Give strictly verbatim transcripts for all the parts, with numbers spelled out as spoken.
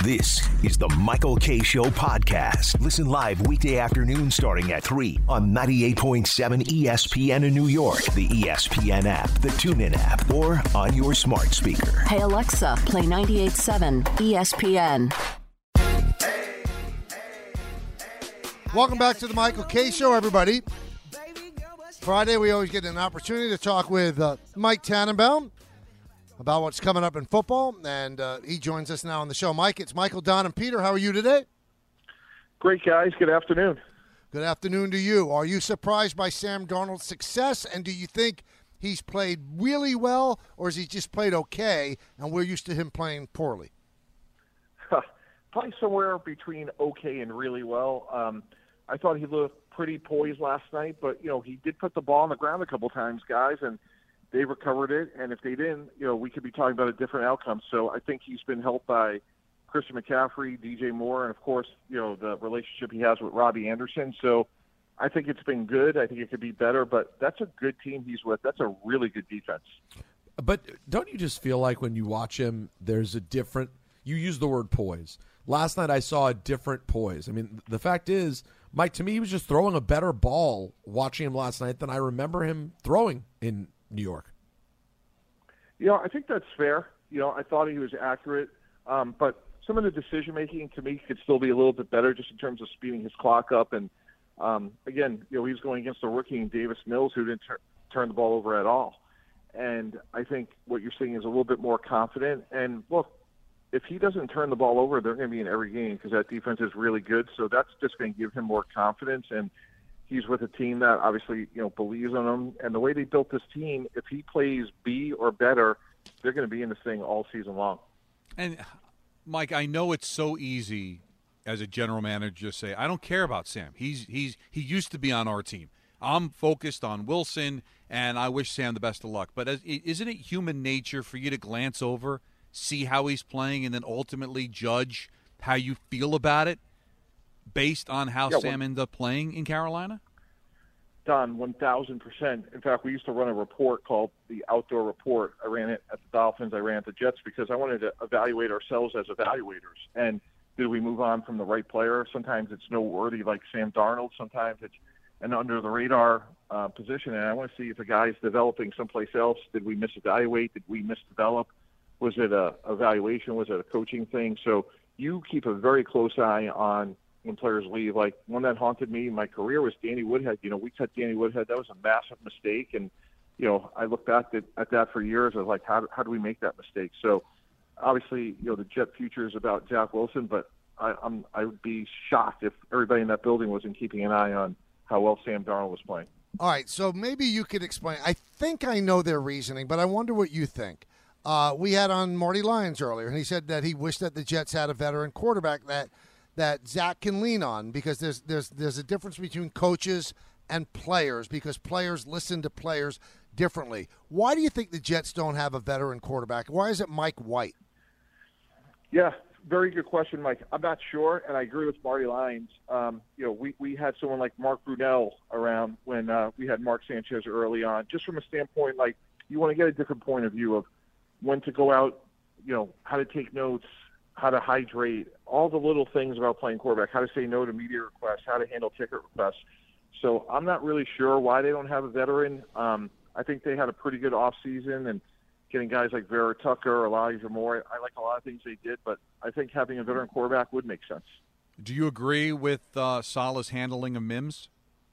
This is the Michael Kay Show podcast. Listen live weekday afternoon starting at three on ninety-eight point seven E S P N in New York, the E S P N app, the TuneIn app, or on your smart speaker. Hey Alexa, play ninety-eight point seven E S P N. Welcome back to the Michael Kay Show, everybody. Friday, we always get an opportunity to talk with uh, Mike Tannenbaum about what's coming up in football, and uh, he joins us now on the show. Mike, it's Michael, Don, and Peter. How are you today? Great, guys. Good afternoon. Good afternoon to you. Are you surprised by Sam Darnold's success, and do you think he's played really well, or has he just played okay, and we're used to him playing poorly? Probably somewhere between okay and really well. Um, I thought he looked pretty poised last night, but, you know, he did put the ball on the ground a couple times, guys, and they recovered it, and if they didn't, you know, we could be talking about a different outcome. So I think he's been helped by Christian McCaffrey, D J Moore, and, of course, you know, the relationship he has with Robbie Anderson. So I think it's been good. I think it could be better, but that's a good team he's with. That's a really good defense. But don't you just feel like when you watch him, there's a different – you use the word poise. Last night I saw a different poise. I mean, the fact is, Mike, to me, he was just throwing a better ball watching him last night than I remember him throwing in New York. You know, I think that's fair. You know, I thought he was accurate, um, but some of the decision-making to me could still be a little bit better just in terms of speeding his clock up. And, um, again, you know, he was going against a rookie in Davis Mills who didn't tur- turn the ball over at all. And I think what you're seeing is a little bit more confident. And, look, if he doesn't turn the ball over, they're going to be in every game because that defense is really good. So that's just going to give him more confidence. And he's with a team that obviously, you know, believes in him. And the way they built this team, if he plays B or better, they're going to be in this thing all season long. And, Mike, I know it's so easy as a general manager to say, I don't care about Sam. He's he's he used to be on our team. I'm focused on Wilson, and I wish Sam the best of luck. But as, isn't it human nature for you to glance over, see how he's playing, and then ultimately judge how you feel about it based on how yeah, Sam well, ended up playing in Carolina? Don, one thousand percent. In fact, we used to run a report called the Outdoor Report. I ran it at the Dolphins. I ran it at the Jets because I wanted to evaluate ourselves as evaluators. And did we move on from the right player? Sometimes it's noteworthy like Sam Darnold. Sometimes it's an under-the-radar uh, position. And I want to see if a guy's developing someplace else. Did we misevaluate? Did we misdevelop? Was it a evaluation? Was it a coaching thing? So you keep a very close eye on when players leave. Like, one that haunted me in my career was Danny Woodhead. You know, we cut Danny Woodhead. That was a massive mistake. And, you know, I looked back at, at that for years. I was like, how, how do we make that mistake? So, obviously, you know, the Jet future is about Zach Wilson, but I, I'm, I would be shocked if everybody in that building wasn't keeping an eye on how well Sam Darnold was playing. All right, so maybe you could explain. I think I know their reasoning, but I wonder what you think. Uh, we had on Marty Lyons earlier, and he said that he wished that the Jets had a veteran quarterback that that Zach can lean on because there's there's there's a difference between coaches and players because players listen to players differently. Why do you think the Jets don't have a veteran quarterback? Why is it Mike White? Yeah, very good question, Mike. I'm not sure, and I agree with Marty Lyons. Um, you know, we, we had someone like Mark Brunell around when uh, we had Mark Sanchez early on, just from a standpoint like you want to get a different point of view of when to go out, you know, how to take notes, how to hydrate, all the little things about playing quarterback, how to say no to media requests, how to handle ticket requests. So I'm not really sure why they don't have a veteran. Um, I think they had a pretty good offseason and getting guys like Vera Tucker, Elijah Moore. I like a lot of things they did, but I think having a veteran quarterback would make sense. Do you agree with uh, Saleh's handling of Mims?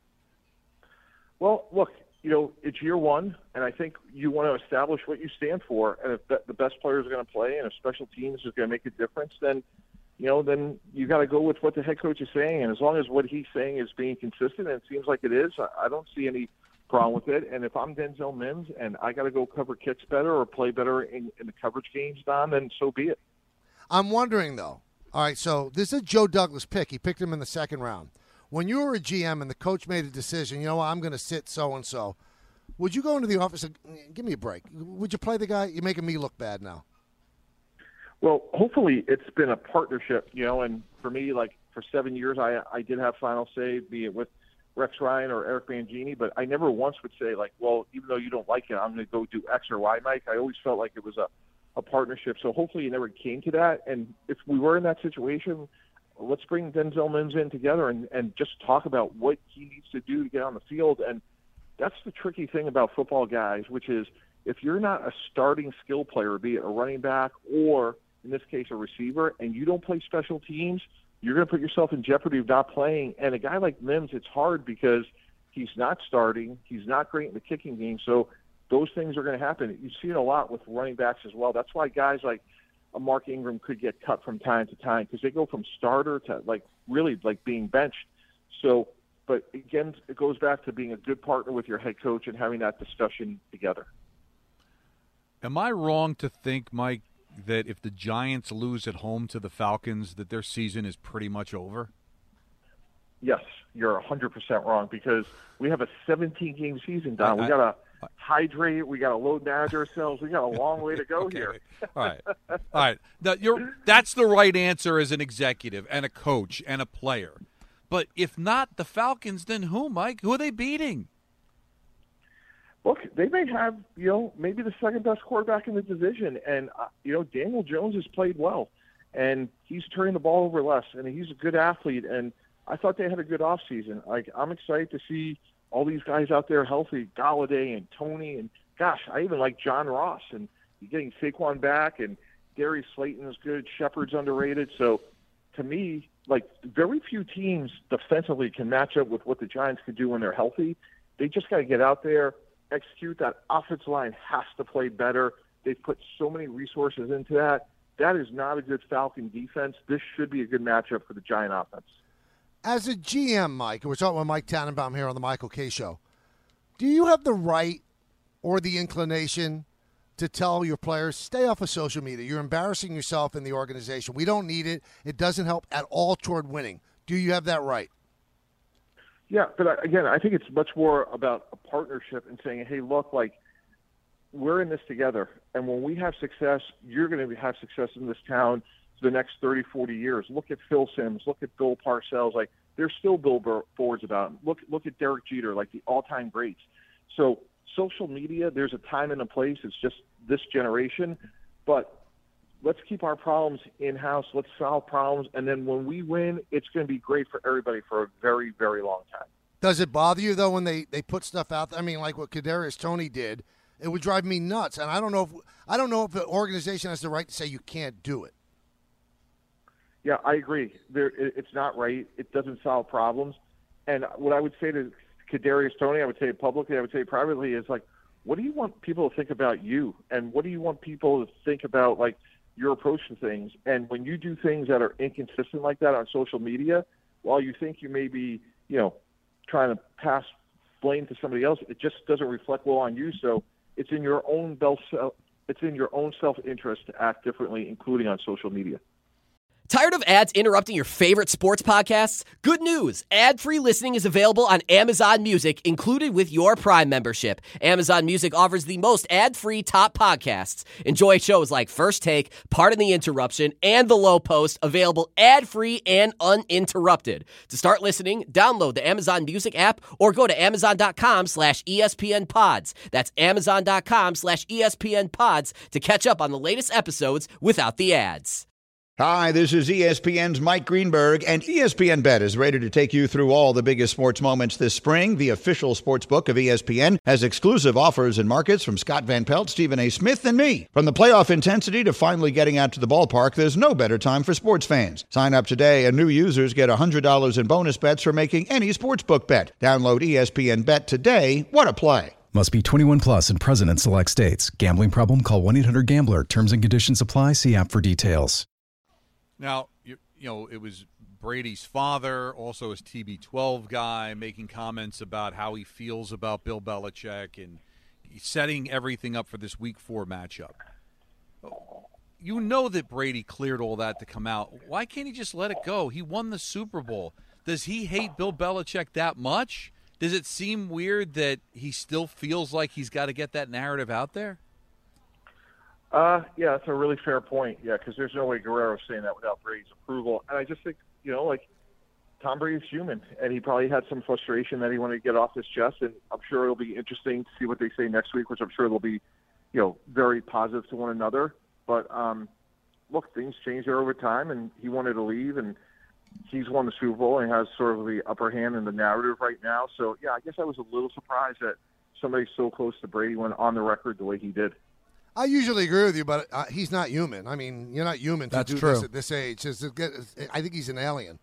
Well, look, you know, it's year one, and I think you want to establish what you stand for. And if the best players are going to play and if special teams is going to make a difference, then, you know, then you got to go with what the head coach is saying. And as long as what he's saying is being consistent, and it seems like it is, I don't see any problem with it. And if I'm Denzel Mims and I got to go cover kicks better or play better in, in the coverage games, Don, then so be it. I'm wondering, though. All right, so this is a Joe Douglas pick. He picked him in the second round. When you were a G M and the coach made a decision, you know what, I'm going to sit so-and-so, would you go into the office and give me a break? Would you play the guy? You're making me look bad now. Well, hopefully it's been a partnership, you know, and for me, like for seven years, I, I did have final say, be it with Rex Ryan or Eric Mangini, but I never once would say, like, well, even though you don't like it, I'm going to go do X or Y, Mike. I always felt like it was a a partnership. So hopefully it never came to that. And if we were in that situation, let's bring Denzel Mims in together and, and just talk about what he needs to do to get on the field. And that's the tricky thing about football guys, which is if you're not a starting skill player, be it a running back or, in this case, a receiver, and you don't play special teams, you're going to put yourself in jeopardy of not playing. And a guy like Mims, it's hard because he's not starting. He's not great in the kicking game. So those things are going to happen. You see it a lot with running backs as well. That's why guys like a Mark Ingram could get cut from time to time because they go from starter to, like, really, like, being benched. So, but, again, it goes back to being a good partner with your head coach and having that discussion together. Am I wrong to think, Mike, that if the Giants lose at home to the Falcons, that their season is pretty much over? Yes, you're one hundred percent wrong because we have a seventeen-game season, Don. I, we got to hydrate. We got to load manage ourselves. We got a long way to go okay. here. All right. All right. Now, you're, that's the right answer as an executive and a coach and a player. But if not the Falcons, then who, Mike? Who are they beating? Look, they may have, you know, maybe the second-best quarterback in the division. And, uh, you know, Daniel Jones has played well. And he's turning the ball over less. And he's a good athlete. And I thought they had a good offseason. Like, I'm excited to see all these guys out there healthy, Galladay and Tony. And, gosh, I even like John Ross. And getting Saquon back. And Darius Slayton is good. Shepard's underrated. So, to me, like, very few teams defensively can match up with what the Giants could do when they're healthy. They just got to get out there, execute. That offensive line has to play better. They've put so many resources into that. That is not a good Falcon defense. This should be a good matchup for the Giant offense. As a G M, Mike, and we're talking with Mike Tannenbaum here on the Michael Kay Show, do you have the right or the inclination to tell your players, stay off of social media? You're embarrassing yourself in the organization. We don't need it. It doesn't help at all toward winning. Do you have that right? Yeah, but again, I think it's much more about a partnership and saying, hey, look, like, we're in this together. And when we have success, you're going to have success in this town for the next thirty, forty years. Look at Phil Simms. Look at Bill Parcells. Like, there's still billboards about him. Look, look at Derek Jeter, like the all-time greats. So social media, there's a time and a place. It's just this generation. But let's keep our problems in-house. Let's solve problems. And then when we win, it's going to be great for everybody for a very, very long time. Does it bother you, though, when they, they put stuff out there? I mean, like what Kadarius Toney did, it would drive me nuts. And I don't know if I don't know if the organization has the right to say you can't do it. Yeah, I agree. There, it, it's not right. It doesn't solve problems. And what I would say to Kadarius Toney, I would say publicly, I would say privately, is like, what do you want people to think about you? And what do you want people to think about, like, your approach to things? And when you do things that are inconsistent like that on social media, while you think you may be, you know, trying to pass blame to somebody else, it just doesn't reflect well on you. So it's in your own self, it's in your own self-interest to act differently, including on social media. Tired of ads interrupting your favorite sports podcasts? Good news! Ad-free listening is available on Amazon Music, included with your Prime membership. Amazon Music offers the most ad-free top podcasts. Enjoy shows like First Take, Pardon the Interruption, and The Low Post, available ad-free and uninterrupted. To start listening, download the Amazon Music app or go to amazon.com slash ESPN pods. That's amazon.com slash ESPN pods to catch up on the latest episodes without the ads. Hi, this is E S P N's Mike Greenberg, and E S P N Bet is ready to take you through all the biggest sports moments this spring. The official sports book of E S P N has exclusive offers and markets from Scott Van Pelt, Stephen A. Smith, and me. From the playoff intensity to finally getting out to the ballpark, there's no better time for sports fans. Sign up today, and new users get one hundred dollars in bonus bets for making any sportsbook bet. Download E S P N Bet today. What a play. Must be twenty-one plus and present in select states. Gambling problem? Call one eight hundred gambler. Terms and conditions apply. See app for details. Now, you, you know, it was Brady's father, also his T B twelve guy, making comments about how he feels about Bill Belichick and setting everything up for this week four matchup. You know that Brady cleared all that to come out. Why can't he just let it go? He won the Super Bowl. Does he hate Bill Belichick that much? Does it seem weird that he still feels like he's got to get that narrative out there? Uh, yeah, that's a really fair point. Yeah, because there's no way Guerrero's saying that without Brady's approval. And I just think, you know, like, Tom Brady's human, and he probably had some frustration that he wanted to get off his chest. And I'm sure it'll be interesting to see what they say next week, which I'm sure they'll be, you know, very positive to one another. But um, look, things change there over time, and he wanted to leave, and he's won the Super Bowl and has sort of the upper hand in the narrative right now. So, yeah, I guess I was a little surprised that somebody so close to Brady went on the record the way he did. I usually agree with you, but uh, he's not human. I mean, you're not human to That's do true. this at this age. It's, it's, I think he's an alien.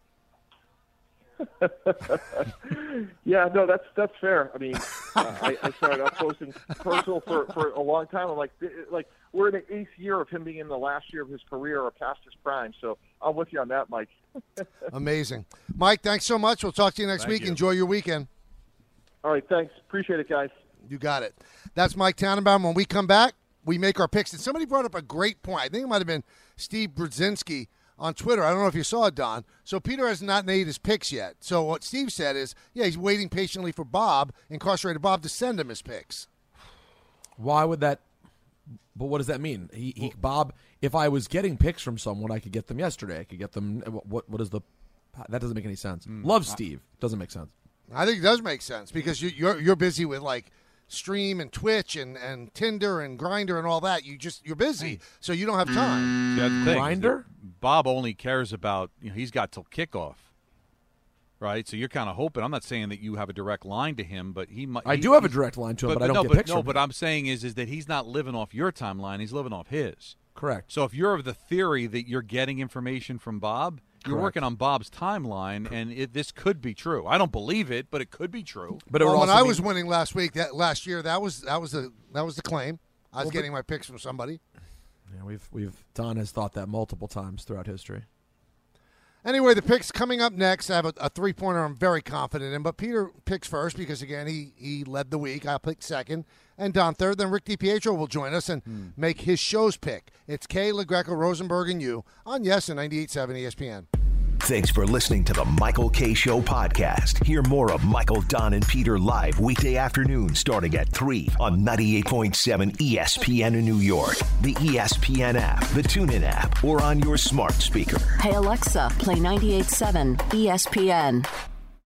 Yeah, no, that's that's fair. I mean, uh, I, I started up close and personal for, for a long time. I'm like, like we're in the eighth year of him being in the last year of his career or past his prime. So I'm with you on that, Mike. Amazing. Mike, thanks so much. We'll talk to you next Thank week. you. Enjoy your weekend. All right, thanks. Appreciate it, guys. You got it. That's Mike Tannenbaum. When we come back, we make our picks. And somebody brought up a great point. I think it might have been Steve Brzezinski on Twitter. I don't know if you saw it, Don. So Peter has not made his picks yet. So what Steve said is, yeah, he's waiting patiently for Bob, incarcerated Bob, to send him his picks. Why would that? But what does that mean? He, he Bob, if I was getting picks from someone, I could get them yesterday. I could get them. What? What is the? That doesn't make any sense. Mm, Love Steve. Doesn't make sense. I think it does make sense because you, you're you're busy with like Stream and Twitch and, and Tinder and Grindr and all that. You just you're busy, so you don't have time. See, that's the thing, is Grindr? that Bob only cares about, you know, he's got till kickoff, right? So you're kind of hoping. I'm not saying that you have a direct line to him, but he might. I he, do have a direct line to him, but, but I don't no, get but, picks no, from but him. I'm saying is is that he's not living off your timeline. He's living off his. Correct. So if you're of the theory that you're getting information from Bob, you're Correct. working on Bob's timeline, and it, this could be true. I don't believe it, but it could be true. But it Well, would when also I mean- was winning last week, that last year, that was that was the that was the claim. I was Well, getting my picks from somebody. Yeah, we've we've Don has thought that multiple times throughout history. Anyway, the picks coming up next. I have a, a three-pointer I'm very confident in, but Peter picks first because, again, he, he led the week. I picked second, and Don third. Then Rick DiPietro will join us and Hmm. make his show's pick. It's Kay, LaGreca, Rosenberg, and you on Yes and ninety-eight point seven E S P N. Thanks for listening to the Michael K. Show podcast. Hear more of Michael, Don, and Peter live weekday afternoon starting at three on ninety-eight point seven E S P N in New York, the E S P N app, the TuneIn app, or on your smart speaker. Hey Alexa, play ninety-eight point seven E S P N.